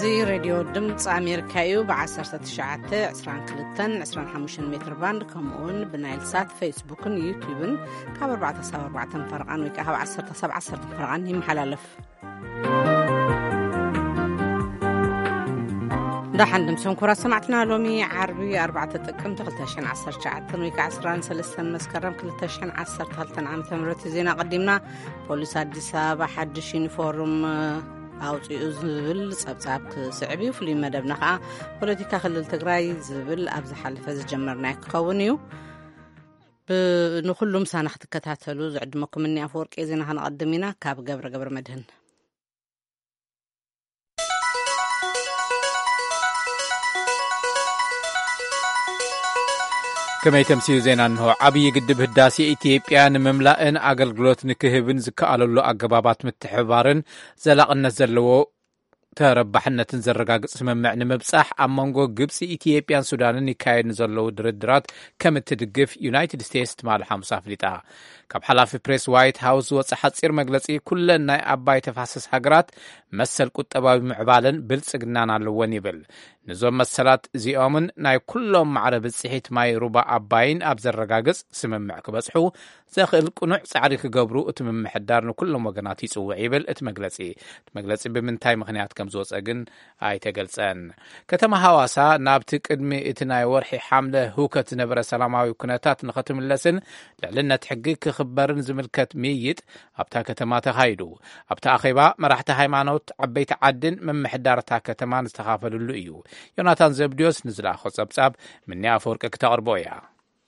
راديو دمፅ أمريكايو ب1922 متر باند كمون بنايل سات فيسبوكن يوتيوبن كاب 4 فرقان ويكاب 10 فرقان يمحلالف دا حندمسون كورا سمعتنا لومي عربي 4 تقم 2019 ويك 13 مسكرم 2010 عام تمرت زينا قدمنا بوليس أديس أبابا حدش يونيفورم أوصيو زبل صبصاب كسعبي وفي مدبنا خا بوليتيكا خلل تግራይ زبل أبز حلفة زجمرنا كونيو بنخلهم سنة تكتاتلو زعدمكم مني أفورك إذن هنقدمينا كاب قبر مدهن كما يتمسيو زينا أنه عبي قدب هداسي إثيوبيا نمملأن أقلقلوت نكهبن زكالولو أقبابات متحبارن زلاقنا زلو تربحنا تنزرقاق سممع نمبصح أمانغو قبسي إثيوبيا سودان يكايد نزلو دردرات كم تدقف يونايتد ستيتس تمال حمصة فليتا كاب حلافي بريس وايت هاوس وصحات سير مجلسي كل ناي أباي تفحصص حقرات مسل قطباوي معبالن بلسقنانا لون يبل نزوم مسلات زيومن ناي كلهم معرب الصحيت ماي ربا أباين أبزر رقاقس سممع كبسحو زاخل قنوع سعريك قبرو اتمم حدارنو كلهم وقناتي سوى يبل اتمجلسي بمنتاي مخنيات كم زوز أجن آي تقلسان كتما هواسا نابتك ادمي اتناي ورحي حامله هوكة نبرا سلاماوي كناتات نختم اللسن لعلنا تحقيق خبرن زملكت ميت أبتا كتما تخايدو أبتا أخيبا مرحت هايمانوت عبيت عدن من محدارتا كتمان استخافل اللؤيو يوناتان زبديوس نزل أخو صبصاب مني أفورك كتغربويا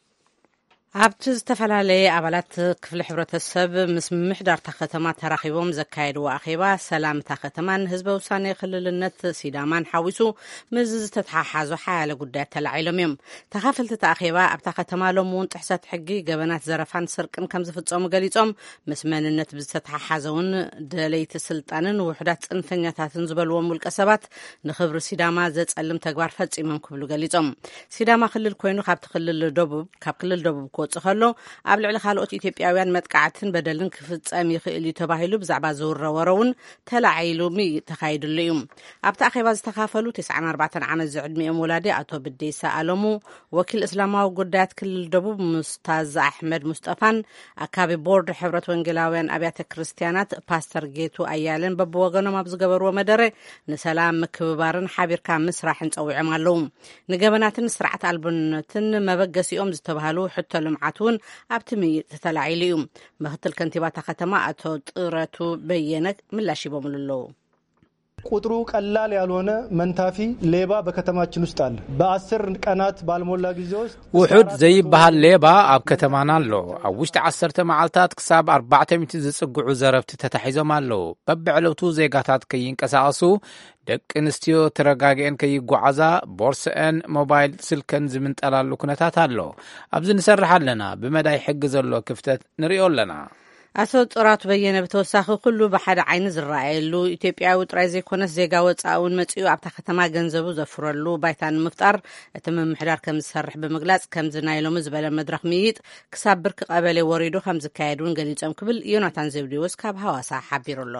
ኣብቲ ዝተፈላለዩ ኣባላት ክፍለ ሕብረተሰብ ምስ ምሕዳርታ ከተማ ተራኺቦም ዘካየድዎ ኣኼባ ሰላምታ ከተማን ህዝበ ውሳኔ ክልልነት ሲዳማን ሓዊሱ ምስ ዝተተሓሓዙ ሓያለ ጉዳያት ተላዒሎም እዮም ተኻፈልቲ ኣኼባ ኣብታ ከተማ ሎም እውን ጥሕሰት ሕጊ ገበናት ዘረፋን ስርቅን ከም ዝፍጸሙ ገሊጾም ምስ መንነት ብዝተተሓሓዘውን ደለይቲ ስልጣንን ውሕዳት ጽንፈኛታትን ዝበልዎም ውልቀ ሰባት ንኽብሪ ሲዳማ ዘጸልም ተግባር ፈጺሞም ክብሉ ገሊጾም ሲዳማ ክልል ኮይኑ ካብ ክልል ደቡብ ወጽኸሎ ኣብ ልዕሊ ካልኦት ኢትዮጵያውያን መጥቃዕትን በደልን ክፍጸም ይኽእል እዩ ተባሂሉ ብዛዕባ ዝውረወረውን ተላዒሉ ተኻይድሉ እዩ ኣብቲ ኣኼባ ዝተኻፈሉ 94 ዓመት ዝዕድሚኦም ወላዲ ኣቶ ብዴሳ ኣለሙ ወኪል እስላማዊ ጉዳያት ክልል ደቡብ ሙስታዝ ኣሕመድ ሙስጠፋን ኣካቢ ቦርድ ሕብረት ወንጌላውያን ኣብያተ ክርስቲያናት ፓስተር ጌቱ ኣያለን በብወገኖም ኣብ ዝገበርዎ መደረ ንሰላም ምክብባርን ሓቢርካ ምስራሕን ፀዊዖም ኣለዉ ንገበናትን ስርዓት ኣልቦነትን መበገሲኦም ዝተባሃሉ ሕተሉ معتون أبتمي تتلاعيليهم مختل كنتيبات ختمة أتو طرتو بينك من لا شيء بمللو ቁጥሩ ቀላል ያልሆነ መንታፊ ሌባ በከተማችን ውስጥ አለ በ10 ቀናት ባልሞላ ጊዜ ውስጥ ውሑድ ዘይባሃል ሌባ ኣብ ከተማና ኣሎ ኣብ ውሽጢ 10 መዓልታት ክሳብ 400 ዝጽጉዑ ዘረፍቲ ተታሒዞም ኣለዉ በብዕለቱ ዜጋታት ከይንቀሳቀሱ ደቂ ኣንስትዮ ተረጋጊአን ከይጓዓዛ ቦርስአን ሞባይል ስልከን ዝምንጠላሉ ኩነታት ኣሎ ኣብዚ ንሰርሕ ኣለና ብመዳይ ሕጊ ዘሎ ክፍተት ንሪኦ ኣለና ኣቶ ጥራቱ በየነ በተወሳኺ ኩሉ ብሓደ ዓይኒ ዝረኣየሉ ኢትዮጵያዊ ጥራይ ዘይኮነስ ዜጋ ወፃኡን መጽኡ ኣብታ ከተማ ገንዘቡ ዘፍረሉ ባይታን ምፍጣር እቲ ምምሕዳር ከም ዝሰርሕ ብምግላጽ ከም ዝናይሎም ዝበለ መድረኽ ምይጥ ክሳብ ብርኪ ቀበሌ ወሪዱ ከም ዝካየዱን ገሊጾም ክብል ዮናታን ዘብዲዎስ ካብ ሃዋሳ ሓቢሩሎ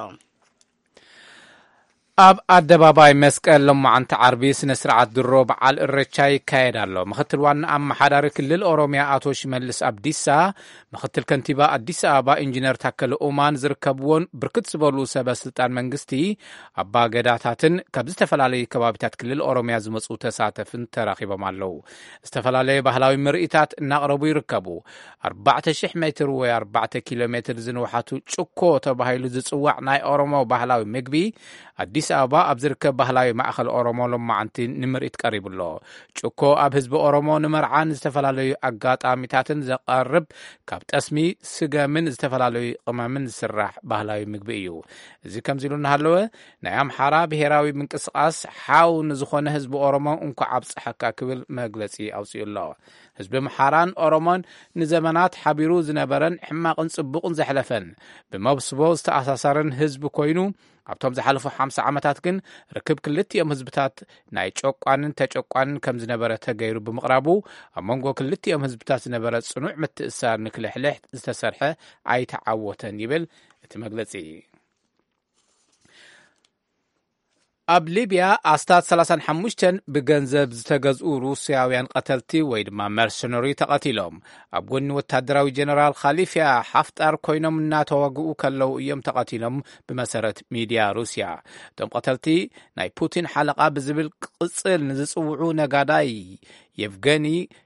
ኣብ ኣደባባይ መስቀል ሎማዓንቲ ዓርቢ ስነ ስርዓት ድሮ በዓል እረቻ ይካየድ ኣሎ ምክትል ዋና ኣመሓዳሪ ክልል ኦሮሚያ ኣቶ ሽመልስ ኣብዲሳ ምክትል ከንቲባ ኣዲስ ኣበባ ኢንጂነር ታከለ ኡማን ዝርከብዎን ብርክት ዝበሉ ሰበስልጣን መንግስቲ ኣባ ገዳታትን ካብ ዝተፈላለዩ ከባቢታት ክልል ኦሮሚያ ዝመፁ ተሳተፍን ተራኺቦም ኣለዉ ዝተፈላለዩ ባህላዊ ምርኢታት እናቕረቡ ይርከቡ 4000 ሜትር ወይ 4 ኪሎ ሜትር ዝንውሓቱ ጭኮ ተባሂሉ ዝጽዋዕ ናይ ኦሮሞ ባህላዊ ምግቢ ኣዲስ ኣበባ ኣብ ዝርከብ ባህላዊ ማእኸል ኦሮሞ ሎማዓንቲ ንምርኢት ቀሪቡሎ ጭኮ ኣብ ህዝቢ ኦሮሞ ንመርዓን ዝተፈላለዩ ኣጋጣሚታትን ዘቐርብ ካብ ጠስሚ ስገምን ዝተፈላለዩ ቅመምን ዝስራሕ ባህላዊ ምግቢ እዩ እዚ ከምዚ ኢሉ እናሃለወ ናይ ኣምሓራ ብሄራዊ ምንቅስቃስ ሓው ንዝኾነ ህዝቢ ኦሮሞ እንኳዕ ኣብፅሐካ ክብል መግለፂ ኣውፅኡ ኣሎ ህዝቢ ኣምሓራን ኦሮሞን ንዘመናት ሓቢሩ ዝነበረን ሕማቕን ጽቡቕን ዘሕለፈን ብመብስቦ ዝተኣሳሰረን ህዝቢ ኮይኑ ኣብቶም ዝሓለፉ 50 ዓመታት ግን ርክብ ክልቲኦም ህዝብታት ናይ ጨቋንን ተጨቋንን ከም ዝነበረ ተገይሩ ብምቕራቡ ኣብ መንጎ ክልቲኦም ህዝብታት ዝነበረ ጽኑዕ ምትእስሳር ንክልሕልሕ ዝተሰርሐ ኣይተዓወተን ይብል እቲ መግለጺ ኣብ ሊብያ ኣስታት 35 ብገንዘብ ዝተገዝኡ ሩስያውያን ቀተልቲ ወይ ድማ መርሰነሪ ተቐቲሎም ኣብ ጎኒ ወታደራዊ ጀነራል ኻሊፍያ ሓፍጣር ኮይኖም እናተዋግኡ ከለው እዮም ተቐቲሎም ብመሰረት ሚድያ ሩስያ። እቶም ቀተልቲ ናይ ፑቲን ሓለቓ ብዝብል ቅጽል ንዝጽውዑ ነጋዳይ የቭገኒ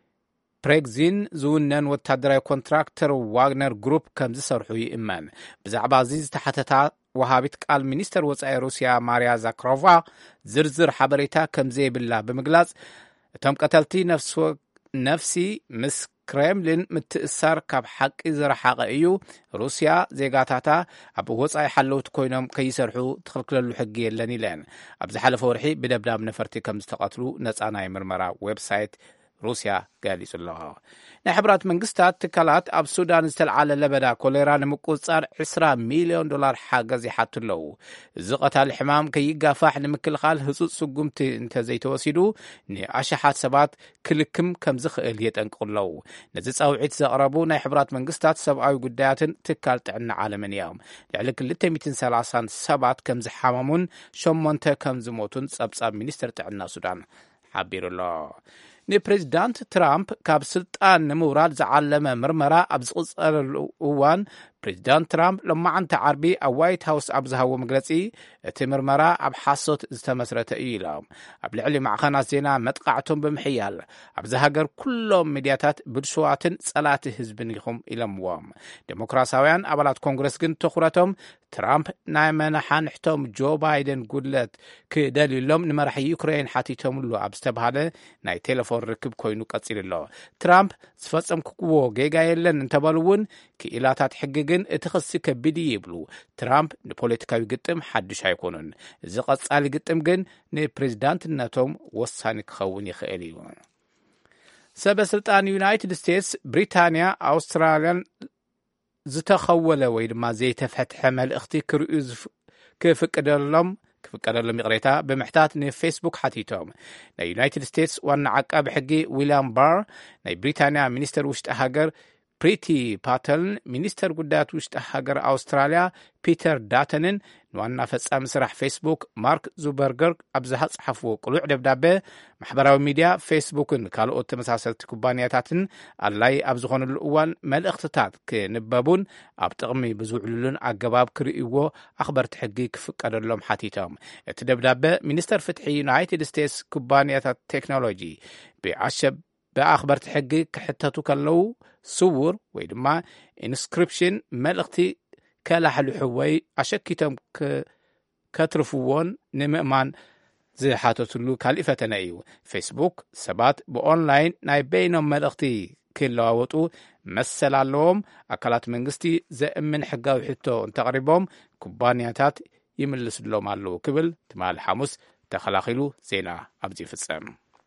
ፕሬግዚን ዝውነን ወታደራዊ ኮንትራክተር ዋግነር ግሩፕ ከም ዝሰርሑ ይእመን። ብዛዕባ እዚ ዝተሓተታ ወሃቢት ቃል ሚኒስተር ወፃኢ ሩስያ ማርያ ዛክሮቫ ዝርዝር ሓበሬታ ከም ዘይብላ ብምግላጽ እቶም ቀተልቲ ነፍሲ ምስ ክሬምሊን ምትእሳር ካብ ሓቂ ዝረሓቐ እዩ፣ ሩስያ ዜጋታታ ኣብ ወፃኢ ሓለውቲ ኮይኖም ከይሰርሑ ትኽልክለሉ ሕጊ የለን ኢለን። ኣብ ዝሓለፈ ወርሒ ብደብዳብ ነፈርቲ ከም ዝተቐትሉ ነፃ ናይ ምርመራ ዌብሳይት ሩስያ ገሊጹ ኣሎ። ናይ ሕብራት መንግስታት ትካላት ኣብ ሱዳን ዝተለዓለ ለበዳ ኮሌራ ንምቁፅጻር $20 ሚልዮን ሓገዝ ይሓቱ ኣለዉ። እዚ ቀታሊ ሕማም ከይጋፋሕ ንምክልኻል ህፁፅ ስጉምቲ እንተዘይተወሲዱ ንኣሽሓት ሰባት ክልክም ከም ዝኽእል የጠንቅቑ ኣለዉ። ነዚ ጻውዒት ዘቕረቡ ናይ ሕብራት መንግስታት ሰብኣዊ ጉዳያትን ትካል ጥዕና ዓለምን እዮም። ልዕሊ 230 ሰባት ከም ዝሓመሙን 8 ከም ዝሞቱን ጸብጻብ ሚኒስትር ጥዕና ሱዳን ሓቢሩ ኣሎ። ንፕሬዚዳንት ትራምፕ ካብ ስልጣን ንምውራድ ዝዓለመ ምርመራ ኣብ ዝቕጸለሉ እዋን ፕሬዚዳንት ትራምፕ ሎማዓንቲ ዓርቢ ኣብ ዋይት ሃውስ ኣብ ዝሃቦ መግለጺ እቲ ምርመራ ኣብ ሓሶት ዝተመስረተ እዩ ኢሎም ኣብ ልዕሊ ማዕኸናት ዜና መጥቃዕቶም ብምሕያል ኣብዚ ሃገር ኩሎም ሚድያታት ብድሽዋትን ጸላቲ ህዝብን ኢኹም ኢሎምዎም። ዴሞክራሳውያን አባላት ኮንግረስ ግን ትኹረቶም ትራምፕ ናይ መናሓንሕቶም ጆ ባይደን ጉድለት ክደልዩሎም ንመራሒ ዩክሬን ሓቲቶምሉ ኣብ ዝተባሃለ ናይ ቴሌፎን ርክብ ኮይኑ ቀፂሉ ኣሎ። ትራምፕ ዝፈጸምክዎ ጌጋ የለን እንተበሉ እውን ክኢላታት ሕጊ ግን እቲ ክሲ ከቢድ ይብሉ። ትራምፕ ንፖለቲካዊ ግጥም ሓድሽ ኣይኮኑን። እዚ ቀጻሊ ግጥም ግን ንፕሬዚዳንትነቶም ወሳኒ ክኸውን ይኽእል እዩ። ሰበስልጣን ዩናይትድ ስቴትስ ብሪታንያ ኣውስትራልያን ዝተኸወለ ወይ ድማ ዘይተፈትሐ መልእኽቲ ክርእዩ ክፍቀደሎም ይቕሬታ ብምሕታት ንፌስቡክ ሓቲቶም። ናይ ዩናይትድ ስቴትስ ዋና ዓቃቢ ሕጊ ዊልያም ባር ናይ ብሪታንያ ሚኒስተር ውሽጢ ሃገር ፕሪቲ ፓተልን ሚኒስተር ጉዳያት ውሽጢ ሃገር ኣውስትራልያ ፒተር ዳተንን ንዋና ፈጻሚ ስራሕ ፌስቡክ ማርክ ዙበርገር ኣብ ዝሓጽሓፍዎ ቅሉዕ ደብዳቤ ማሕበራዊ ሚድያ ፌስቡክን ካልኦት ተመሳሰልቲ ኩባንያታትን ኣድላይ ኣብ ዝኾነሉ እዋን መልእኽትታት ክንበቡን ኣብ ጥቕሚ ብዝውዕሉሉን ኣገባብ ክርእይዎ ኣኽበርቲ ሕጊ ክፍቀደሎም ሓቲቶም። እቲ ደብዳቤ ሚኒስተር ፍትሒ ዩናይትድ ስቴትስ ኩባንያታት ቴክኖሎጂ ብኣኽበርቲ ሕጊ ክሕተቱ ከለዉ ስውር ወይ ድማ ኢንስክሪፕሽን መልእኽቲ ከላሕልሑ ወይ ኣሸኪቶም ከትርፍዎን ንምእማን ዝሓተትሉ ካልእ ፈተነ እዩ። ፌስቡክ ሰባት ብኦንላይን ናይ በይኖም መልእኽቲ ክለዋወጡ መሰል ኣለዎም። ኣካላት መንግስቲ ዘእምን ሕጋዊ ሕቶ እንተቕሪቦም ኩባንያታት ይምልስሎም ኣለዉ ክብል ትማል ሐሙስ ተኸላኺሉ ዜና ኣብዚ ይፍጸም።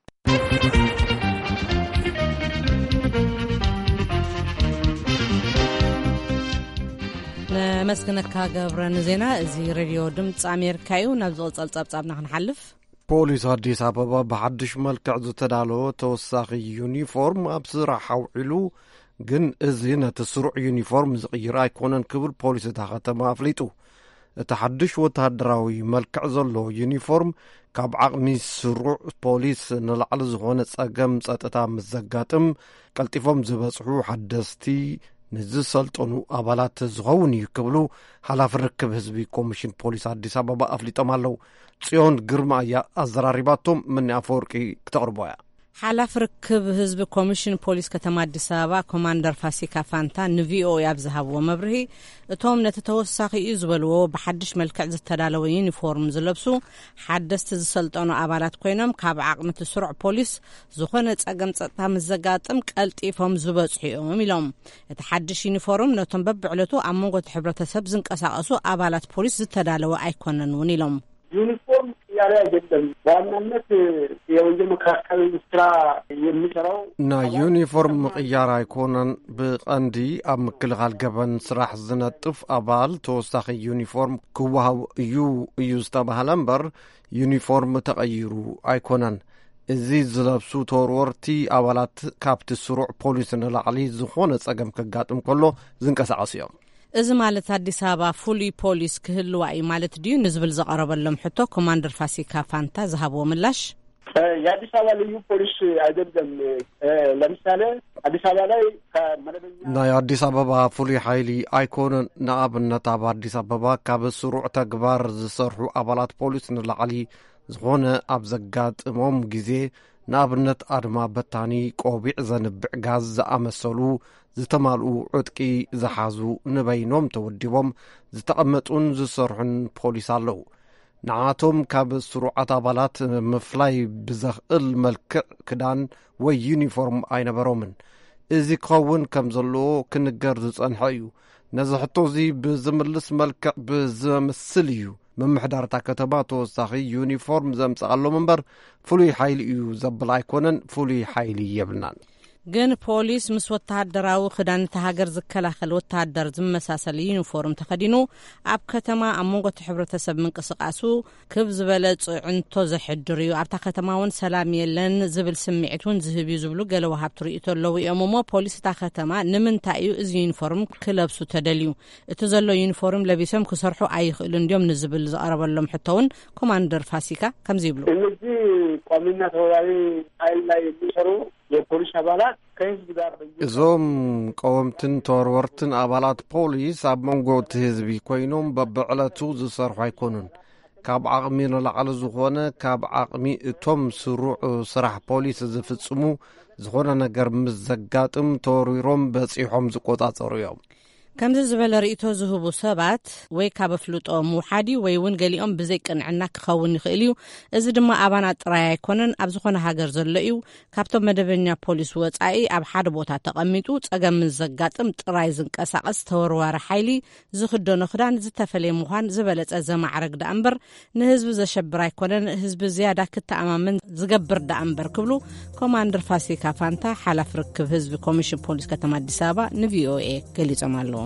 መስግነካ ገብረን ዜና እዚ ሬድዮ ድምፂ ኣሜሪካ እዩ። ናብ ዝቕጸል ጸብጻብና ክንሓልፍ ፖሊስ ኣዲስ ኣበባ ብሓድሽ መልክዕ ዝተዳለወ ተወሳኺ ዩኒፎርም ኣብ ስራሕ ኣውዒሉ ግን እዚ ነቲ ስሩዕ ዩኒፎርም ዝቕይር ኣይኮነን ክብል ፖሊስ እታ ከተማ ኣፍሊጡ። እቲ ሓድሽ ወተሃደራዊ መልክዕ ዘሎ ዩኒፎርም ካብ ዓቕሚ ስሩዕ ፖሊስ ንላዕሊ ዝኾነ ጸገም ጸጥታ ምስ ዘጋጥም ቀልጢፎም ዝበጽሑ ሓደስቲ ንዝሰልጠኑ ኣባላት ዝኸውን እዩ ክብሉ ሓላፊ ርክብ ህዝቢ ኮሚሽን ፖሊስ ኣዲስ ኣበባ ኣፍሊጦም ኣለዉ። ጽዮን ግርማ እያ ኣዘራሪባቶም ምን ኣፈወርቂ ክተቕርቦ እያ። ሓላፊ ርክብ ህዝቢ ኮሚሽን ፖሊስ ከተማ አዲስ አበባ ኮማንደር ፋሲካ ፋንታ ንቪኦኤ ኣብ ዝሃብዎ መብርሂ እቶም ነቲ ተወሳኺ እዩ ዝበልዎ ብሓድሽ መልክዕ ዝተዳለወ ዩኒፎርም ዝለብሱ ሓደስቲ ዝሰልጠኑ ኣባላት ኮይኖም ካብ ዓቕሚ ስሩዕ ፖሊስ ዝኾነ ጸገም ጸጥታ ምስ ዘጋጥም ቀልጢፎም ዝበጽሑ እዮም ኢሎም። እቲ ሓድሽ ዩኒፎርም ነቶም በብዕለቱ ኣብ መንጎ ሕብረተሰብ ዝንቀሳቐሱ አባላት ፖሊስ ዝተዳለወ ኣይኮነን እውን ኢሎም። ዩኒፎርም ያለ አይደለም በዋናነት የወንጀል መከላከል ስራ የሚሰራው ናይ ዩኒፎርም ቅያር አይኮነን ብቀንዲ ኣብ ምክልኻል ገበን ስራሕ ዝነጥፍ አባል ተወሳኺ ዩኒፎርም ክወሃብ እዩ ዝተባሃለ እምበር ዩኒፎርም ተቐይሩ አይኮነን። እዚ ዝለብሱ ተወርወርቲ አባላት ካብቲ ስሩዕ ፖሊስ ንላዕሊ ዝኾነ ጸገም ከጋጥም ከሎ ዝንቀሳቐሱ እዮም። እዚ ማለት አዲስ አበባ ፉሊ ፖሊስ ክህልዋ እዩ ማለት ድዩ ንዝብል ዘቀረበሎም ሕቶ ኮማንደር ፋሲካ ፋንታ ዝሃብዎ ምላሽ የአዲስ አበባ ልዩ ፖሊስ አይደለም። ለምሳሌ አዲስ አበባ ላይ ከመደበኛ ናይ አዲስ አበባ ፍሉይ ኃይሊ አይኮነን። ንኣብነት ኣብ አዲስ አበባ ካብ ስሩዕ ተግባር ዝሰርሑ ኣባላት ፖሊስ ንላዕሊ ዝኾነ ኣብ ዘጋጥሞም ግዜ ንኣብነት ኣድማ በታኒ፣ ቆቢዕ ዘንብዕ ጋዝ ዝኣመሰሉ ዝተማልኡ ዕጥቂ ዝሓዙ ንበይኖም ተወዲቦም ዝተቐመጡን ዝሰርሑን ፖሊስ ኣለዉ። ንዓቶም ካብ ስሩዓት ኣባላት ምፍላይ ብዘኽእል መልክዕ ክዳን ወይ ዩኒፎርም ኣይነበሮምን። እዚ ክኸውን ከም ዘለዎ ክንገር ዝጸንሐ እዩ። ነዚ ሕቶ እዚ ብዝምልስ መልክዕ ብዝመስል እዩ ምምሕዳርታ ከተማ ተወሳኺ ዩኒፎርም ዘምጽኣሎም እምበር ፍሉይ ኃይሊ እዩ ዘብል ኣይኮነን። ፍሉይ ኃይሊ የብልናን። ግን ፖሊስ ምስ ወተሃደራዊ ክዳን ተሃገር ዝከላኸል ወተሃደር ዝመሳሰል ዩኒፎርም ተኸዲኑ ኣብ ከተማ ኣብ መንጎ ሕብረተሰብ ምንቅስቃሱ ክብ ዝበለ ጽዕንቶ ዘሕድር እዩ። ኣብታ ከተማ እውን ሰላም የለን ዝብል ስምዒት እውን ዝህብ እዩ ዝብሉ ገለ ወሃብቲ ርእይቶ ኣለዉ እዮም እሞ ፖሊስ እታ ከተማ ንምንታይ እዩ እዚ ዩኒፎርም ክለብሱ ተደልዩ? እቲ ዘሎ ዩኒፎርም ለቢሶም ክሰርሑ ኣይኽእሉ እንዲዮም ንዝብል ዝቐረበሎም ሕቶውን ኮማንደር ፋሲካ ከምዚ ይብሉ። እነዚህ ቋሚና ተወዳዳሪ ኃይል ላይ የሚሰሩ የፖሊስ አባላት ከህዝብ ጋር እዞም ቀወምትን ተወርወርትን አባላት ፖሊስ ኣብ መንጎ እቲ ህዝቢ ኮይኖም በብዕለቱ ዝሰርሑ ኣይኮኑን። ካብ ዓቕሚ ንላዕሊ ዝኾነ ካብ ዓቕሚ እቶም ስሩዕ ስራሕ ፖሊስ ዝፍጽሙ ዝኾነ ነገር ምስ ዘጋጥም ተወሪሮም በጺሖም ዝቆጻጸሩ እዮም። ከምዚ ዝበለ ርእቶ ዝህቡ ሰባት ወይ ካብ ፍሉጦ ሙሓዲ ወይ እውን ገሊኦም ብዘይ ቅንዕና ክኸውን ይኽእል እዩ። እዚ ድማ ኣባና ጥራይ ኣይኮነን ኣብ ዝኾነ ሃገር ዘሎ እዩ። ካብቶም መደበኛ ፖሊስ ወጻኢ ኣብ ሓደ ቦታ ተቐሚጡ ጸገም ዘጋጥም ጥራይ ዝንቀሳቐስ ተወርዋሪ ኃይሊ ዝኽደኖ ክዳን ዝተፈለየ ምዃን ዝበለጸ ዘማዕረግ ዳ እምበር ንህዝቢ ዘሸብር ኣይኮነን፣ ህዝቢ ዝያዳ ክተኣማምን ዝገብር ዳ እምበር ክብሉ ኮማንደር ፋሲካ ፋንታ ሓላፍ ርክብ ህዝቢ ኮሚሽን ፖሊስ ከተማ አዲስ አበባ ንቪኦኤ ገሊጾም ኣለዎ።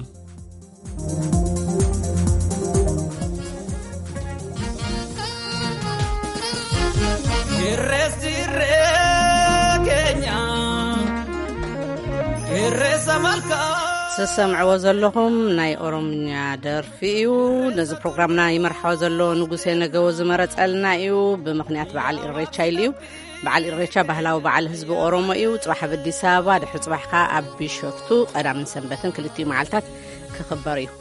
ስሰምዕዎ ዘለኹም ናይ ኦሮምኛ ደርፊ እዩ። ነዚ ፕሮግራምና ይመርሓዎ ዘሎ ንጉሴ ነገዎ ዝመረጸልና እዩ። ብምኽንያት በዓል ኢሬቻ ኢሉ እዩ። በዓል ኢሬቻ ባህላዊ በዓል ህዝቢ ኦሮሞ እዩ። ጽባሕ ኣብ አዲስ አበባ ድሕሪ ጽባሕካ ኣብ ቢሾፍቱ ቀዳምን ሰንበትን ክልቲኡ መዓልታት ክኽበር እዩ።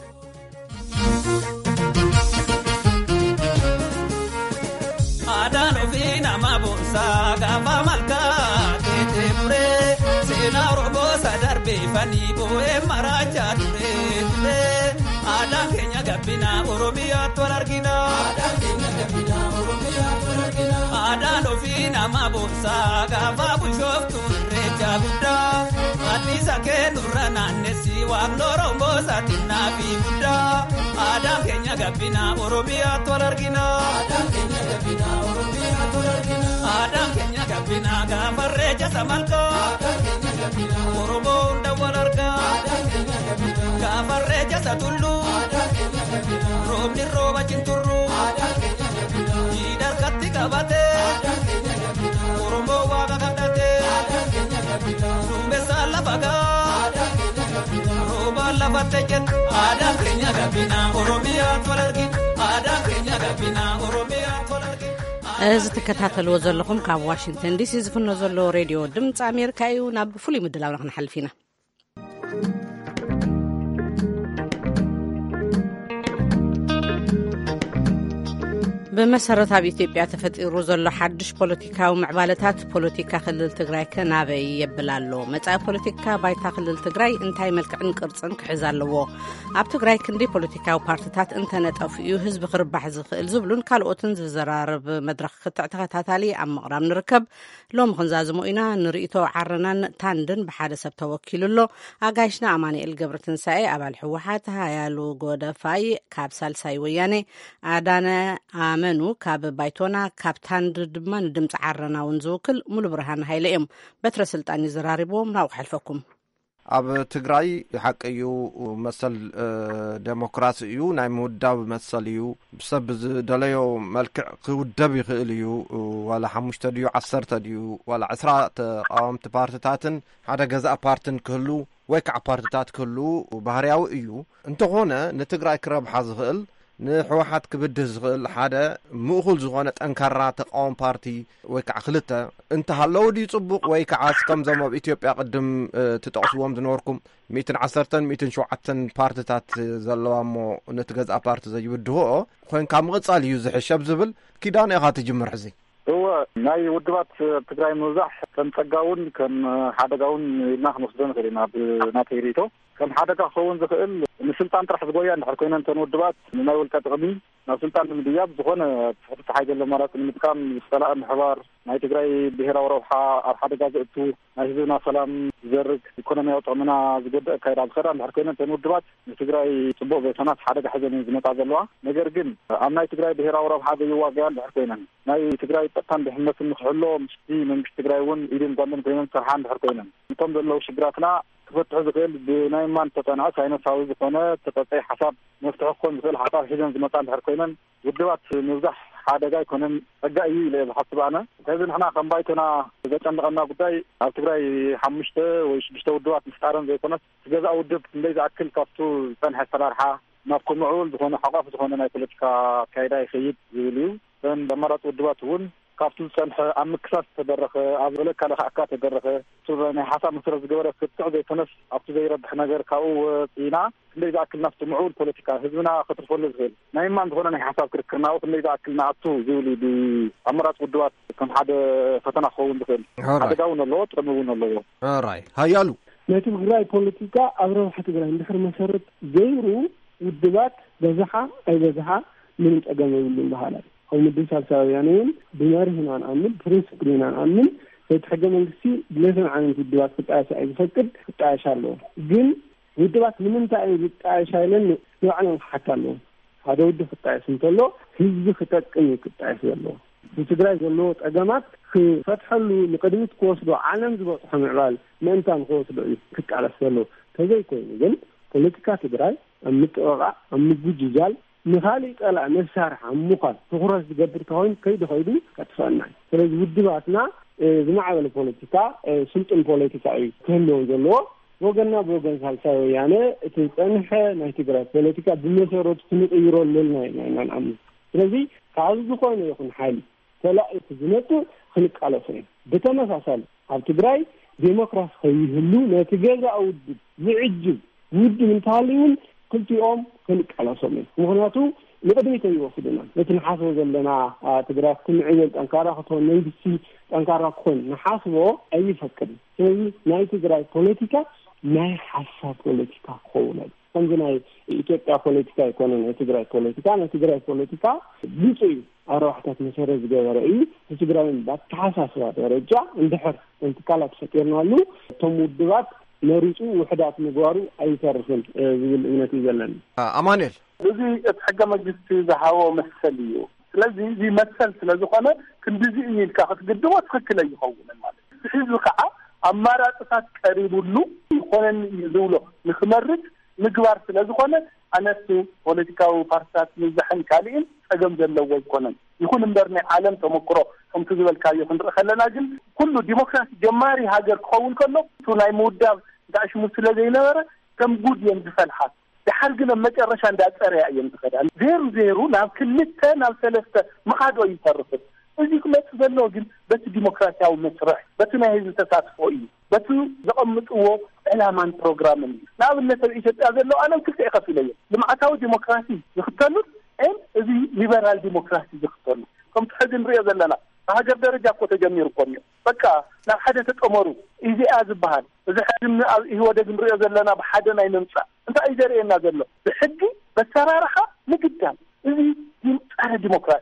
አዳኖ ፊና ማቦሳ ጋፋ ማልካ ቴቴሙሬ ሴና ሮቦ ሳዳርቤ ፈኒ ቦኤ ማራቻ ቱሬ ቱሬ አዳን ኬኛ ገቢና ኦሮሚያ ቶላርጊና አዳን ኬኛ ገቢና ኦሮሚያ ቶላርጊና አዳኖ ፊና ማቦሳ ጋፋ ቡሾፍቱ ሬቻ ጉዳ አዲስ አኬኑራ ናነሲ ዋግኖሮ ቦሳቲና ፊ ጉዳ አዳን ኬኛ ገቢና ኦሮሚያ ቶላርጊና አዳን ኬኛ ገቢና ኦሮሚያ ቶላርጊና አዳን ኬኛ ገቢና ጋፈሬቻ ሰማልካ አዳን ኬኛ ገቢና ኦሮሞ እንደወላርጋ አዳን ኬኛ ገቢና ጋፈሬቻ ሰቱሉ አዳን ኬኛ ገቢና ሮብኒ ሮባ ጭንቱሩ አዳን ኬኛ ገቢና ጂዳር ከtti qabate አዳን ኬኛ ገቢና ኦሮሞ ዋጋ ከዳቴ አዳን ኬኛ ገቢና ሱምቤሳ ለባጋ አዳን ኬኛ ገቢና ሮባ ለባተጀት አዳን ኬኛ ገቢና ኦሮሚያ ቶላርጊ አዳን ኬኛ ገቢና ኦሮሚያ ቶላርጊ እዚ ትከታተልዎ ዘለኹም ካብ ዋሽንግተን ዲሲ ዝፍኖ ዘሎ ሬድዮ ድምፂ ኣሜሪካ እዩ። ናብ ፍሉይ ምድላው ክንሓልፍ ኢና። بمسارات ኢትዮጵያ ተፈጢሩ ዘሎ ሓድሽ ፖለቲካዊ ምዕባለታት ፖለቲካ ክልል ትግራይ ከናበይ የብላሎ መጻኢ ፖለቲካ ባይታ ክልል ትግራይ እንታይ መልክዕን ቅርጽን ክሕዝ ኣለዎ ኣብ ትግራይ ክንዲ ፖለቲካዊ ፓርቲታት እንተነጠፉ እዩ ህዝቢ ክርባሕ ዝኽእል ዝብሉን ካልኦትን ዝዘራረብ መድረኽ ከተከታታሊ ኣብ ምቕራብ ንርከብ ሎም ክንዛዝሞ ኢና ንርእቶ ዓረናን ታንድን ብሓደ ሰብ ተወኪሉሎ ኣጋይሽና ኣማኑኤል ገብረትንሳኤ ኣባል ሕወሓት ሃያሉ ጎደፋይ ካብ ሳልሳይ ወያኔ ኣዳነ መኑ ካብ ባይቶና ካፕታን ድማ ንድምጽ ዓረናውን ዝውክል ሙሉ ብርሃን ሃይለ እዮም በትረ ስልጣን ይዘራሪቦም ናው ሓልፈኩም ኣብ ትግራይ ሓቀዩ መሰል ዴሞክራሲ እዩ ናይ ምውዳብ መሰል እዩ ብሰብ ዝደለዮ መልክዕ ክውደብ ይኽእል እዩ ዋላ 5 ድዩ 10 ድዩ ዋላ 10 ተቃወምቲ ፓርቲታትን ሓደ ገዛእ ፓርቲን ክህሉ ወይ ከዓ ፓርቲታት ክህሉ ባህርያዊ እዩ እንተኾነ ንትግራይ ክረብሓ ዝኽእል ንሕወሓት ክብድህ ዝኽእል ሓደ ምእኹል ዝኾነ ጠንካራ ተቃዋሚ ፓርቲ ወይ ከዓ ክልተ እንተሃለዉ ድዩ ጽቡቕ ወይ ከዓ ከምዞም ኣብ ኢትዮጵያ ቅድም ትጠቕስዎም ዝነበርኩም 110 107 ፓርቲታት ዘለዋ እሞ ነቲ ገዛእ ፓርቲ ዘይውድህኦ ኮይንካ ምቕጻል እዩ ዝሕሸብ ዝብል ኪዳን ኢኻ ትጅምር ሕዚ هو ናይ ውድባት ትግራይ ምብዛሕ ከም ጸጋውን ከም ሓደጋውን ኢልና ክንወስዶ ንኽእል ኢና ብናተይ ሪቶ ከም ሓደጋ ክኸውን ዝኽእል ንስልጣን ጥራሕ ዝጎያ እንድሕር ኮይነን እተን ውድባት ንናይ ውልቀ ጥቕሚ ናብ ስልጣን ንምድያብ ዝኾነ ትሕቲ ሓይሊ ኣማራፂ ንምጥቃም ዝጸላእ ምሕባር ናይ ትግራይ ብሄራዊ ረብሓ ኣብ ሓደጋ ዘእቱ ናይ ህዝብና ሰላም ዝዘርግ ኢኮኖሚያዊ ጥቕምና ዝጎድእ ኣካይዳ ዝኸዳ እንድሕር ኮይነን እተን ውድባት ንትግራይ ጽቡቕ ቤተናት ሓደጋ ሒዘን ዝመጣ ዘለዋ ነገር ግን ኣብ ናይ ትግራይ ብሄራዊ ረብሓ ዘይዋግያ እንድሕር ኮይነን ናይ ትግራይ ጸጥታን ድሕነትን ንክሕሎ ምስቲ መንግስቲ ትግራይ እውን ኢድን ጓንን ኮይነን ስርሓ እንድሕር ኮይነን እቶም ዘለዉ ሽግራትና ክፈትሑ ዝኽእል ብናይ ማን ተጠንዐ ሳይነሳዊ ዝኾነ ተጠፀይ ሓሳብ መፍትሒ ክኾን ዝኽእል ሓሳብ ሒዘን ዝመጣ እንድሕር ኮይነን ውድባት ምብዛሕ ሓደጋ ይኮነን ጸጋ እዩ ኢለ ዝሓስብ ኣነ ከዚ ንሕና ከም ባይቶና ዘጨንቐና ጉዳይ ኣብ ትግራይ 5 ወይ 6 ውድባት ምስጣረን ዘይኮነስ ገዛእ ውድብ ክንደይ ዝኣክል ካብቱ ዝጸንሐ ኣሰራርሓ ናብ ከምዕብል ዝኾነ ሓቋፍ ዝኾነ ናይ ፖለቲካ ኣካይዳ ይኸይድ ዝብል እዩ እን ኣማራፂ ውድባት እውን ካብቱ ዝጸንሐ ኣብ ምክሳስ ተደረኸ ኣብ ዘለካ ለካዕካ ተደረኸ ናይ ሓሳብ መሰረት ዝገበረ ክትዕ ዘይኮነስ ኣብቲ ዘይረብሕ ነገር ካብኡ ወፂና ክንደይ ዝኣክል ናብቲ ምዕቡል ፖለቲካ ህዝብና ክተርፈሉ ዝኽእል ናይ ማን ዝኾነ ናይ ሓሳብ ክርክርና ክንደይ ዝኣክል ናኣቱ ዝብል ብኣማራፂ ውድባት ከም ሓደ ፈተና ክኸውን ዝኽእል ሓደጋ እውን ኣለዎ ጥቕሚ እውን ኣለዎ ራይ ሃያሉ ናይ ትግራይ ፖለቲካ ኣብ ረብሓ ትግራይ እንድሕር መሰረት ገይሩ ውድባት በዝሓ ኣይበዝሓ ምንም ፀገም የብሉን በሃላት أو مدن سالساويانين بمارهنا نأمن برنسبلنا نأمن فيتحقق منكسي بلازم عن الدوات فتاة أي فكر فتاة شالو جن الدوات من أنت أي فتاة شالن يعلن حتى له هذا ود فتاة سنتلو هيز فتاة كني فتاة شالو وتدري جلو أجمعت في فتح له لقدمة قوسه عالم زبط حمل ما أنت عن قوسه كت على شالو كذا يكون جن بوليتيكا تدري أمتوقع أمتوجيجال نخالي قلع نسارح عمقال تخرج تقدر تهون كيد خيدي كتفنى ስለዚህ ውድባትና ዝማዕበለ ፖለቲካ ስልጡን ፖለቲካ እዩ ክህልው ዘለዎ ወገንና ብወገን ሳልሳዊ ያነ እቲ ፀንሐ ናይ ትግራይ ፖለቲካ ብመሰረቱ ክንቅይረሉ ለና ንኣምን ስለዚህ ካብ ዝኾነ ይኹን ሓይሊ ተላኢቱ ዝመጡ ክንቃለሱ ብተመሳሳሊ ኣብ ትግራይ ዴሞክራሲ ከይህሉ ነቲ ገዛእ ውድብ ዝዕጅብ ውድብ እንተሃልዩን ክልቲኦም ክንቃለሶም ምክንያቱ ንቅድሚት ይወስዱና ነቲ ንሓስቦ ዘለና ትግራይ ክንዕብል ጠንካራ ክትሆን መንግስቲ ጠንካራ ክኾን ንሓስቦ ኣይፈቅድን ስለዚ ናይ ትግራይ ፖለቲካ ናይ ሓሳብ ፖለቲካ ክኸውን ከምዚ ናይ ኢትዮጵያ ፖለቲካ ይኮነ ናይ ትግራይ ፖለቲካ ናይ ትግራይ ፖለቲካ ብፁዕ እዩ ኣረዋሕታት መሰረት ዝገበረ እዩ ትግራይን ባተሓሳስባ ደረጃ እንድሕር እንትካላት ፈጢርናሉ እቶም ውድባት መሪፁ ውሕዳት ምግባሩ ኣይተርፍን ዝብል እምነት ይዘለኒ ኣማኑኤል እዚ እትሕገ መንግስቲ ዝሃቦ መሰል እዩ ስለዚ እዚ መሰል ስለዝኾነ ክንዲዚ ኢልካ ክትግድቦ ትክክል ይኸውን ማለት ህዝቢ ከዓ ኣማራፅታት ቀሪቡሉ ይኾነን ዝብሎ ንክመርጥ ምግባር ስለዝኾነ ኣነሱ ፖለቲካዊ ፓርቲታት ምዛሕን ካልእን ፀገም ዘለዎ ይኮነን ይኹን እምበር ናይ ዓለም ተመክሮ ከምቲ ዝበልካዮ ክንርኢ ከለና ግን ኩሉ ዲሞክራሲ ጀማሪ ሃገር ክኸውን ከሎ እቱ ናይ ምውዳብ ዳሽሙ ስለዘይነበረ ከም ጉድ እዮም ዝፈልሓት ድሓር ግን መጨረሻ እንዳፀረያ እዮም ዝኸዳ ዜሩ ናብ ክልተ ናብ ሰለስተ መኻዶ ይተርፍ እዚ ክመጽእ ዘሎ ግን በቲ ዲሞክራሲያዊ መስርሕ በቲ ናይ ህዝቢ ተሳትፎ እዩ በቲ ዘቐምጥዎ ዕላማን ፕሮግራምን እዩ ንኣብነት ኣብ ኢትዮጵያ ዘሎ ኣለም ክልተ ይኸፍሉ እዮም ልምዓታዊ ዲሞክራሲ ዝኽተሉ እዚ ሊበራል ዲሞክራሲ ዝኽተሉ ከምቲ ሕዚ ንሪኦ ዘለና በሃገር ደረጃ እኮ ተጀሚሩ እኮ እዩ በቃ ናብ ሓደ ተጠመሩ ኢዜኣ ዝበሃል እዚ ሕዚ ኣብ ኢህወደግ ንሪኦ ዘለና ብሓደ ናይ ምምፃእ እንታይ እዩ ዘርእየና ዘሎ ብሕጊ በሰራርሓ ምግዳም እዚ ጸረ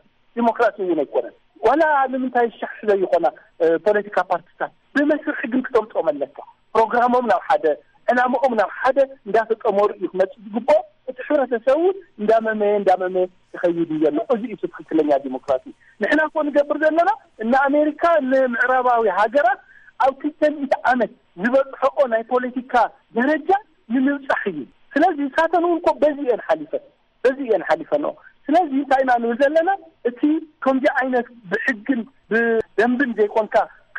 ዲሞክራሲ እውን ኣይኮነን ወላ ንምንታይ ሻሕ ስለይኾና ፖለቲካ ፓርቲታት ብመስርሕ ግን ክተምጦም ኣለካ ፕሮግራሞም ናብ ሓደ ዕላምኦም ናብ ሓደ እንዳተጠመሩ እዩ ክመፅእ ዝግብኦ እቲ ሕብረተሰብ እንዳመመ ይኸይድ ዘሎ እዚ እዩ ትክክለኛ ዲሞክራሲ ንሕና እኮ ንገብር ዘለና እና ኣሜሪካ ንምዕራባዊ ሃገራት ኣብ 200 ዓመት ዝበፅሖ ናይ ፖለቲካ ደረጃ ንምብፃሕ እዩ ስለዚ ሳተን እንኮ በዚአን ሓሊፈ ነው ስለዚ ታይና ነው ዘለና እቲ ከምዚ ዓይነት ብሕግን ብደንብን ዘይኮንካ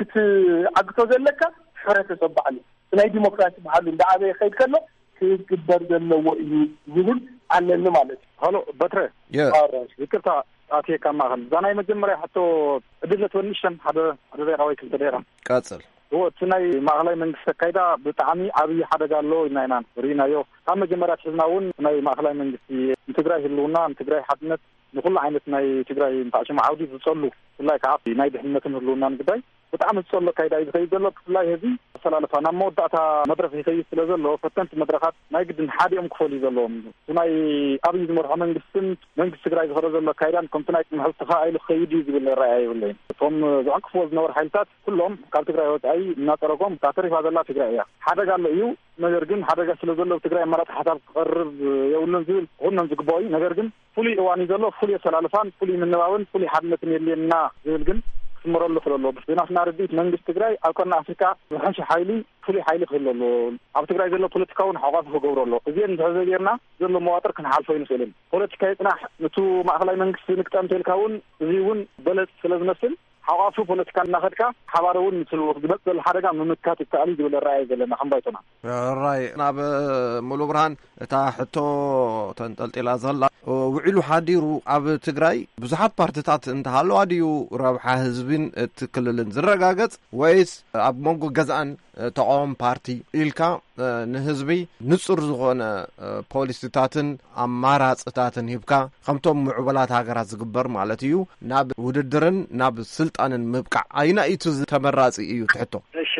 ክትዓግቶ ዘለካ ሕብረተሰብ በዓሉ ናይ ዲሞክራሲ በዓሉ እንዳዓበየ ኸይድ ከሎ ክግበር ዘለዎ እዩ ዝብል ኣለኒ ማለት እዩ ሃሎ በትረ ይቅርታ ኣትየካ ማኸል ዛናይ መጀመርያ ሕቶ እድለት ወንሽተን ሓደ ደቂቃ ወይ ክልተ ደቂቃ ቀጽል እቲ ናይ ማእኸላይ መንግስቲ ኣካይዳ ብጣዕሚ ዓብዪ ሓደጋ ኣሎ ኢና ርኢናዮ ካብ መጀመርያ ትሕዝና እውን ናይ ማእኸላይ መንግስቲ ንትግራይ ህልውና ንትግራይ ሓድነት ንኩሉ ዓይነት ናይ ትግራይ እንታዕሽማ ዓውዲ ዝጸሉ ብፍላይ ከዓ ናይ ድሕነትን ህልውናን ጉዳይ ብጣዕሚ ዝጸሎ ካይዳ እዩ ዝኸይድ ዘሎ ብፍላይ ህዚ ኣሰላለፋ ናብ መወዳእታ መድረኽ ይኸይድ ስለ ዘሎ ፈተንቲ መድረኻት ናይ ግድን ሓዲኦም ክፈልዩ ዘለዎም ናይ ኣብዪ ዝመርሖ መንግስትን መንግስቲ ትግራይ ዝኸረ ዘሎ ካይዳን ከምቲ ናይ ምሕልትኻ ኢሉ ክኸይድ እዩ ዝብል ረኣያ የብለይን እቶም ዝዕንቅፍዎ ዝነበሩ ሓይልታት ኩሎም ካብ ትግራይ ወፃኢ እናፀረጎም እታ ተሪፋ ዘላ ትግራይ እያ ሓደጋ ኣሎ እዩ ነገር ግን ሓደጋ ስለ ዘሎ ትግራይ ኣማራፂ ሓሳብ ክቐርብ የብሉን ዝብል ኩሎም ዝግባእ እዩ ነገር ግን ፍሉይ እዋን እዩ ዘሎ ፍሉይ ኣሰላልፋን ፍሉይ ምንባብን ፍሉይ ሓድነትን የድልየና ዝብል ግን ክስምረሉ ክለሎ ብናትና ርዲት መንግስቲ ትግራይ ኣብ ቀርኒ ኣፍሪካ ዝሓንሺ ሓይሊ ፍሉይ ሓይሊ ክህለሎ ኣብ ትግራይ ዘሎ ፖለቲካውን ሓቋፍ ክገብረሎ እዚአን እንተዘጌርና ዘሎ መዋጥር ክንሓልፎ ይንኽእልን ፖለቲካ ይፅናሕ ነቱ ማእኸላይ መንግስቲ ንቅጠም ተልካ እውን እዚ እውን በለፅ ስለ ዝመስል ሓቋፉ ፖለቲካ እናኸድካ ሓባር እውን ምስሉ ዝመፅ ዘሎ ሓደጋ ምምካት ይከኣል ዝብል ረኣየ ዘለና ክንባይቶና ራይ ናብ ሙሉእ ብርሃን እታ ሕቶ ተንጠልጢላ ዘላ ውዒሉ ሓዲሩ ኣብ ትግራይ ብዙሓት ፓርቲታት እንተሃለዋ ድዩ ረብሓ ህዝብን እቲ ክልልን ዝረጋገጽ ወይስ ኣብ መንጎ ገዛእን ተቃዋሚ ፓርቲ ኢልካ ንህዝቢ ንጹር ዝኾነ ፖሊሲታትን ኣማራጽታትን ሂብካ ከምቶም ምዕቡላት ሃገራት ዝግበር ማለት እዩ ናብ ውድድርን ናብ ስልጣንን ምብቃዕ ኣይና ኢቱ ተመራጺ እዩ ትሕቶ እሺ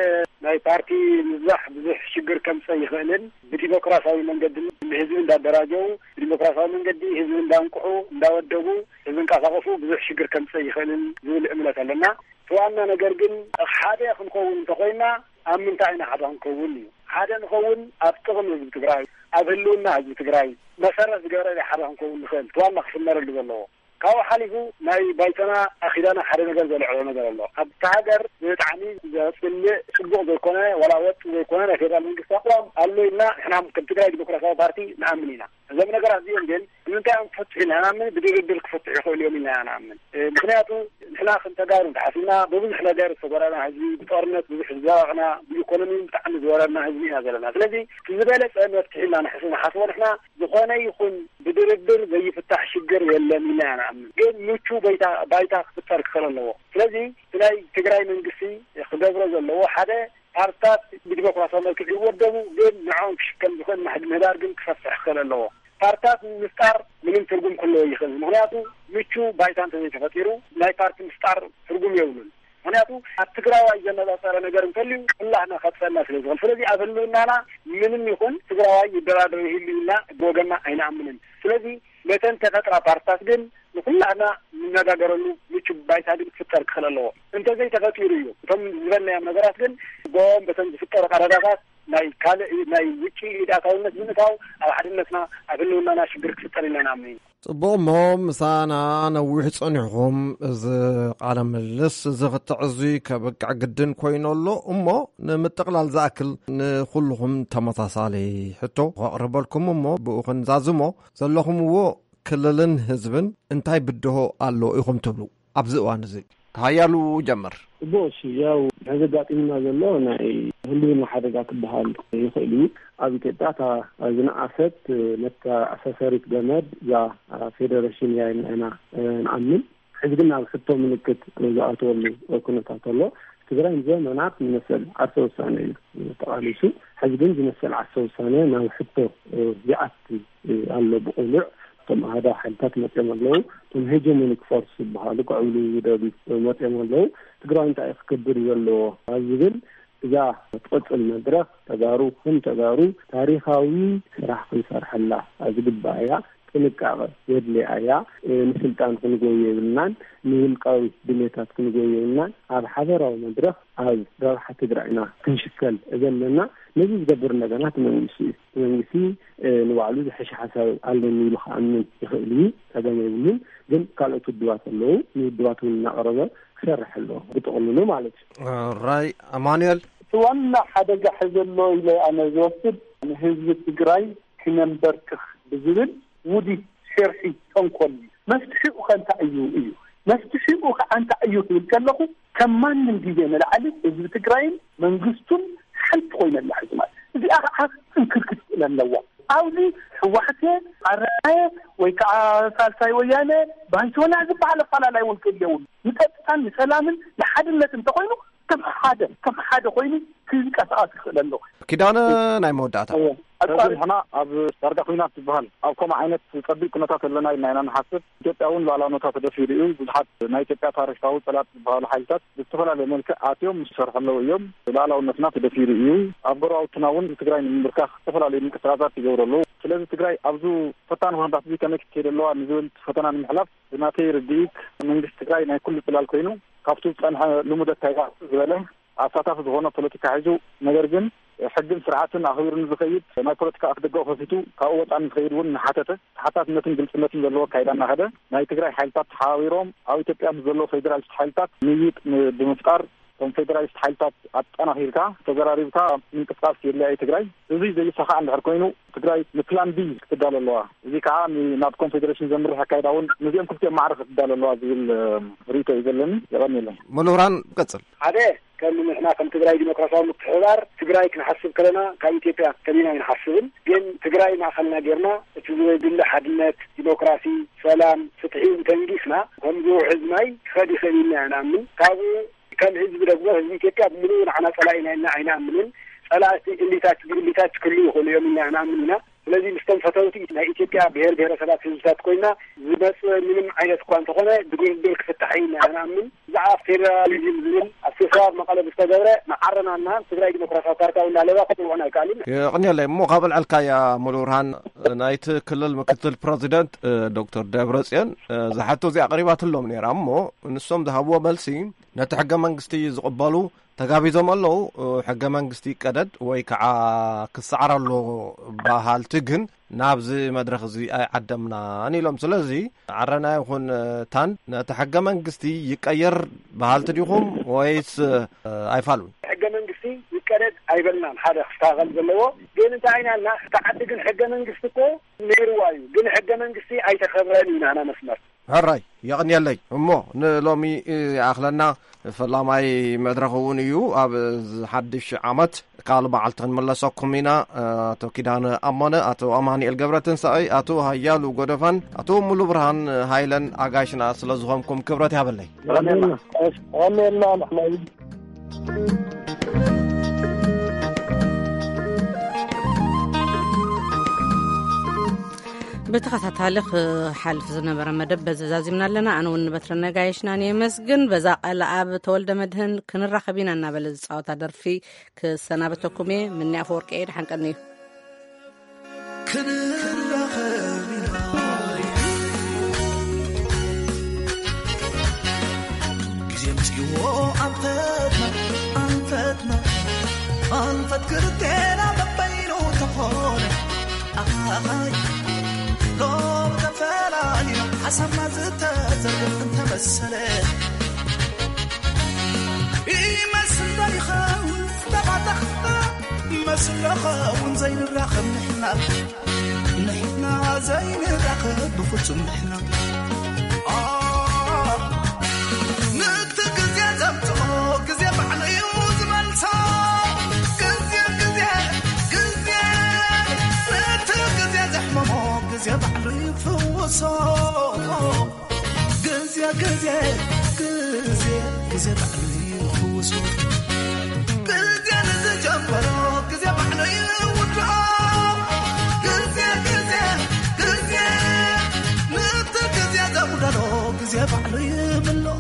ናይ ፓርቲ ምዛሕ ብዙሕ ሽግር ከምፀ ይኽእልን ብዲሞክራሲያዊ መንገዲ ህዝቢ እንዳደራጀው ብዲሞክራሲያዊ መንገዲ ህዝቢ እንዳንቁሑ እንዳወደቡ ህዝቢ እንቃሳቀሱ ብዙሕ ሽግር ከምፀ ይኽእልን ዝብል እምነት ኣለና ዋና ነገር ግን ሓደ ክንከውን ተኾይና ኣብ ምንታይ ኢና ሓደ ክንከውን እዩ ሓደ ንኸውን ኣብ ጥቕሚ ህዝቢ ትግራይ ኣብ ህልውና ህዝቢ ትግራይ መሰረት ዝገበረ ሓደ ክንከውን ንኽእል ዋና ክስመረሉ ዘለዎ ካብኡ ሓሊፉ ናይ ባይተና ኣኺዳና ሓደ ነገር ዘልዕሎ ነገር ኣሎ ኣብቲ ሃገር ብጣዕሚ ዘፅልእ ፅቡቕ ዘይኮነ ወላ ወጥ ዘይኮነ ናይ ፌደራል መንግስቲ ኣቋም ኣሎ ኢልና ንሕና ከም ትግራይ ዲሞክራሲያዊ ፓርቲ ንኣምን ኢና እዞም ነገራት እዚኦም ግን ንምንታይ እዮም ክፈትሑ ኢና ንኣምን ብድርድር ክፈትሑ ይኽእሉ እዮም ኢልና ንኣምን ምክንያቱ ንሕና ክንተጋሩ ተሓሲብና ብብዙሕ ነገር ዝተጎረና ህዝቢ ብጦርነት ብዙሕ ዝዘባቕና ብኢኮኖሚ ብጣዕሚ ዝወረድና ህዝቢ ኢና ዘለና ስለዚ ዝበለፀ መፍትሒ ኢና ንሓስቦ ንሕና ዝኾነ ይኹን ብድርድር ዘይፍታሕ ሽግር የለን ኢልና ንኣምን ግን ምቹ ባይታ ክፍጠር ክኽእል ኣለዎ ስለዚ ናይ ትግራይ መንግስቲ ክገብሮ ዘለዎ ሓደ ፓርቲታት ብዲሞክራሲያዊ መልክዕ ይወደቡ ግን ንዖም ክሽከም ዝኽእል ምህዳር ግን ክሰፍሕ ክኽእል ኣለዎ ፓርቲታት ምስጣር ምንም ትርጉም ክህልዎ ይኽእል ምክንያቱ ምቹ ባይታ እንተዘይተፈጢሩ ናይ ፓርቲ ምስጣር ትርጉም የብሉን ምክንያቱ ኣብ ትግራዋይ ዘነጻጸረ ነገር እንተልዩ ኩላህና ከጥፈና ስለ ዝኽእል ስለዚ ኣብ ህልውናና ምንም ይኹን ትግራዋይ ይደራደሩ ይህልዩና ብወገንና ኣይንኣምንን ስለዚ መተን ተፈጥራ ፓርቲታት ግን ንኩላህና ንነጋገረሉ ምቹ ባይታ ግን ክፍጠር ክኽእል ኣለዎ እንተዘይተፈጢሩ እዩ እቶም ዝበልናዮም ነገራት ግን ጎም በተን ዝፍጠሩ ቀረዳታት ናይ ካልእ ናይ ውጪ ኢዳታውነት ዝምታው ኣብ ሓድነትና ኣብ ህልውናና ሽግር ክፍጠር ኢልና ኣምኒ ጽቡቕ እሞ ምሳና ነዊሕ ጸኒሕኩም እዚ ቃለ ምልልስ እዚ ክትዕዙይ ከበቅዕ ግድን ኮይኑ ኣሎ እሞ ንምጥቕላል ዝኣክል ንኩልኩም ተመሳሳሊ ሕቶ ከቕርበልኩም እሞ ብኡ ክንዛዝሞ ዘለኹምዎ ክልልን ህዝብን እንታይ ብድሆ ኣሎ ኢኹም ትብሉ ኣብዚ እዋን እዚ ሃያሉ ጀመር ቦሽ ያው ዘጋጥምና ዘሎ ናይ ህልውና ሓደጋ ክበሃል ይኽእል እዩ ኣብ ኢትዮጵያ ዝነኣሰት ነታ ኣሰሰሪት ገመድ ያ ፌደሬሽን ኢና ንኣምን ሕዚ ግን ኣብ ሕቶ ምልክት ዝኣተወሉ ኩነታት ኣሎ ትግራይ ዘመናት ዝመሰል ዓርሰ ውሳነ እዩ ተቃሊሱ ሕዚ ግን ዝመሰል ዓርሰ ውሳነ ናብ ሕቶ ይኣቲ ኣሎ ብቁሉዕ ቶም ኣህዳ ሓይልታት መፅኦም ኣለዉ ቶም ሄጀሞኒክ ፎርስ ዝበሃሉ ክዕብሉ ዝደሉ መፅኦም ኣለዉ ትግራይ እንታይ ክክብር ዘለዎ ኣብ ዝብል እዛ ትቕፅል መድረኽ ተጋሩ ከም ተጋሩ ታሪኻዊ ስራሕ ክንሰርሐላ ዝግባእ እያ ጥንቃቐ የድልያ እያ ንስልጣን ክንጎየ የብልናን ንውልቃዊ ድሌታት ክንጎየ የብልናን ኣብ ሓበራዊ መድረኽ ኣብ ረብሓ ትግራይና ክንሽከል ዘለና ነዚ ዝገብር ነገራት መንግስቲ ንባዕሉ ዝሕሽ ሓሳብ ኣለኒ ኢሉ ከኣምን ይኽእል እዩ ተገመ ይብሉን ግን ካልኦት ውድባት ኣለዉ ንውድባት እውን እናቐረበ ክሰርሕ ኣለዎ ብጥቕልሉ ማለት እዩ ራይ ኣማኑኤል ዋና ሓደጋ ሕዘሎ ኢለ ኣነ ዝወስድ ንህዝቢ ትግራይ ክነንበርክኽ ብዝብል ውዲ ሸርሒ ተንኮል መፍትሒኡ ከንታ እዩ መፍትሒኡ ከዓንታ እዩ ክብል ከለኹ ከማንም ጊዜ ንላዕሊ ህዝቢ ትግራይን መንግስቱን ሓንቲ ኮይነላ ሕዝማት እዚኣ ከዓ እንክርክት ኣለዋ ኣብዚ ህወሓት ኣረኣየ ወይ ከዓ ሳልሳይ ወያነ ባይቶና ዝበሃል ኣፈላላይ እውን ክልየውን ንፀጥታን ንሰላምን ንሓድነትን እንተኮይኑ ከም ሓደ ኮይኑ ክዝቀሳቀስ ይኽእል ኣሎ ኪዳነ ናይ መወዳእታ ሕና ኣብ ዳርጋ ኩናት ዝበሃል ኣብ ከምኡ ዓይነት ፀቢቅ ኩነታት ኣለና ኢልና ኢና ንሓስብ ኢትዮጵያ እውን ሉኣላውነታ ተደፊሩ እዩ ብዙሓት ናይ ኢትዮጵያ ታሪካዊ ፀላት ዝበሃሉ ሓይልታት ብዝተፈላለየ መልክዕ ኣትዮም ዝሰርሑ ኣለዉ እዮም ሉኣላውነትና ተደፊሩ እዩ ኣብ ጎረባብትና እውን ትግራይ ንምብርካኽ ዝተፈላለዩ ምንቅስቃሳት ይገብሩ ኣለዉ ስለዚ ትግራይ ኣብዚ ፈታኒ ኩነታት እዚ ከመይ ክትከይድ ኣለዋ ንዝብል ፈተና ንምሕላፍ ብናተይ ርድኢት መንግስቲ ትግራይ ናይ ኩሉ ፅላል ኮይኑ ካብቱ ዝፀንሐ ልሙድ ኣካይዳ ዝበለ ኣሳታፊ ዝኾነ ፖለቲካ ሒዙ ነገር ግን ሕግን ስርዓትን ኣኽቢሩ ንዝኸይድ ናይ ፖለቲካ ኣክደገ ከፊቱ ካብኡ ወፃኢ ንዝኸይድ እውን ንሓተተ ተሓታትነትን ግልፅነትን ዘለዎ ካይዳ እናኸደ ናይ ትግራይ ሓይልታት ተሓባቢሮም ኣብ ኢትዮጵያ ምስ ዘለዎ ፌደራሊስት ሓይልታት ንይጥ ብምፍጣር እቶም ፌደራሊስት ሓይልታት ኣጠናኺርካ ተዘራሪብካ ምንቅስቃስ የድልያ ትግራይ እዚ ዘይሰኻዕ እንድሕር ኮይኑ ትግራይ ንፕላን ቢ ክትዳለ ኣለዋ እዚ ከዓ ናብ ኮንፌደሬሽን ዘምርሕ ኣካይዳ እውን ነዚኦም ክልቲኦም ማዕረ ክትዳለ ኣለዋ ዝብል ሪቶ እዩ ዘለኒ የቐኒለይ ሙሉብራን ቀፅል ሓደ ከም ንሕና ከም ትግራይ ዲሞክራሲያዊ ምትሕብባር ትግራይ ክንሓስብ ከለና ካብ ኢትዮጵያ ከመይና ንሓስብን ግን ትግራይ ማእኸልና ጌርና እቲ ዝብል ሓድነት ዲሞክራሲ ሰላም ፍትሒ ተንጊስና ከምዚ ውሕዝ ማይ ክኸድ ይኽእል ኢልና ንኣምን ካብኡ ከም ህዝቢ ደግሞ ህዝቢ ኢትዮጵያ ብምሉእ ንዓና ፀላኢና ኢልና ኣይንኣምንን ፀላእቲ እሊታት ክህልው ይኽእሉ እዮም ኢልና ንኣምን ኢና ስለዚ ምስቶም ፈተውቲ ናይ ኢትዮጵያ ብሄር ብሄረሰባት ህዝብታት ኮይና ዝመፅእ ምንም ዓይነት እኳ እንተኾነ ብግልግል ክፍታሕ ኢና ንኣምን ብዛዕባ ፌደራሊዝም ዝብል ኣብ ስብሰባ መቐለ ዝተገብረ ንዓረናና ትግራይ ዲሞክራሲያዊ ፓርታዊ እናለባ ክጥልዖና ኣይከኣልን የቕኒለይ እሞ ካብ ልዕልካያ ሙሉብርሃን ናይቲ ክልል ምክትል ፕረዚደንት ዶክተር ደብረጽዮን ዝሓቶ እዚ ኣቕሪባትሎም ነይራ እሞ ንሶም ዝሃብዎ መልሲ ነቲ ሕገ መንግስቲ ዝቕበሉ ተጋቢዞም ኣለዉ ሕገ መንግስቲ ቀደድ ወይ ከዓ ክሰዓረሉ ባህልቲ ግን ናብዚ መድረኽ እዚ ኣይዓደምናን ኢሎም ስለዚ ዓረና ይኹን ታን ነቲ ሕገ መንግስቲ ይቀየር ባህልቲ ዲኹም ወይስ ኣይፋሉን ሕገ መንግስቲ ይቀደድ ኣይበልናን ሓደ ክስተኻኸል ዘለዎ ግን እንታይ ዓይናልና ተዓዲ ግን ሕገ መንግስቲ እኮ ነይርዋ እዩ ግን ሕገ መንግስቲ ኣይተኸብረን ኢና ና መስመር ሕራይ የቕኒየለይ እሞ ንሎሚ ኣኽለና ፈላማይ መድረኽ እውን እዩ ኣብ ሓድሽ ዓመት ካልእ በዓልቲ ክንመለሰኩም ኢና ኣቶ ኪዳነ ኣመነ ኣቶ ኣማኒኤል ገብረትንሳኤ ኣቶ ሃያሉ ጎደፋን ኣቶ ሙሉብርሃን ሃይለን ኣጋይሽና ስለ ዝኾንኩም ክብረት ያበለይ ኣሜና ንሕና ብተኸታታሊ ክሓልፍ ዝነበረ መደብ በዘዛዚምና ኣለና ኣነ እውን በትረ ነጋይሽና የመስግን በዛ ቃል ኣብ ተወልደ መድህን ክንራኸብ ኢና እናበለ ዝፃወታ ደርፊ ክሰናበተኩም እየ ምኒ ኣፈወርቂ ኤድ ሓንቀኒ እዩ ክንራኸብ ኢና ግዜ መፅዎ ኣንፈትና ክርቴና በበይኑ ተኾነ لو تفعلي حسب ما زتزرق انت مسألة يمثل يخاف تبع تخفى يمثل يخاف زين الرقم نحنا زين الرقم بفتم نحنا نكتب زيادة بتوك زيادة على يوز ملتا يا بعلي فوصو قزيا بعلي فوصو قزيا نزجبرو قزيا بعلي وطعو قزيا نت قزيا زودلو قزيا بعلي ملو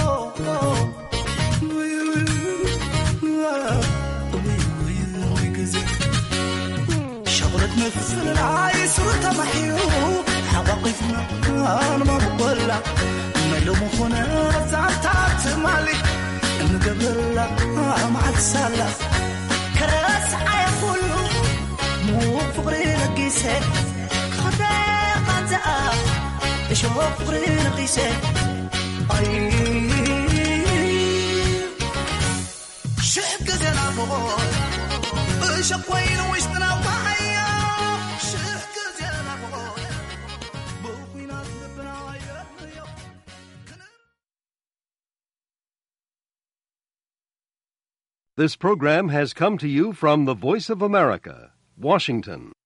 شغلت مثل العايس وتمحيو حواقفنا أنا ما بقولها ملو مخنا زعتات مالي نقبلها مع السلف كراس عيقولو مو فقري لقيسي خدايق عزاء اشوف فقري لقيسي شحق زينا This program has come to you from the Voice of America, Washington.